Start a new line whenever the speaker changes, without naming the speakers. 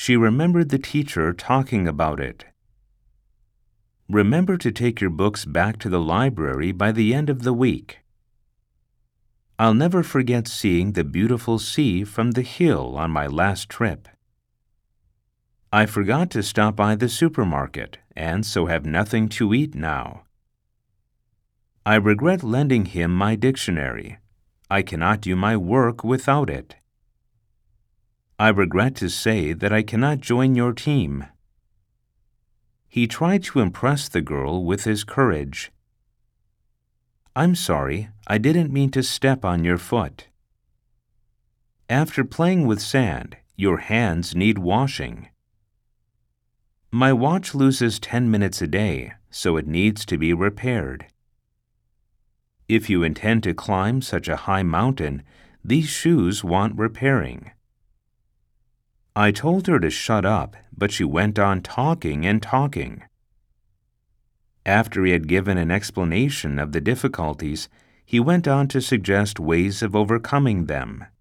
She remembered the teacher talking about it. Remember to take your books back to the library by the end of the week. I'll never forget seeing the beautiful sea from the hill on my last trip. I forgot to stop by the supermarket and so have nothing to eat now. I regret lending him my dictionary. I cannot do my work without it. I regret to say that I cannot join your team. He tried to impress the girl with his courage. I'm sorry, I didn't mean to step on your foot. After playing with sand, your hands need washing. My watch loses 10 minutes a day, so it needs to be repaired. If you intend to climb such a high mountain, these shoes want repairing. I told her to shut up, but she went on talking and talking. After he had given an explanation of the difficulties, he went on to suggest ways of overcoming them.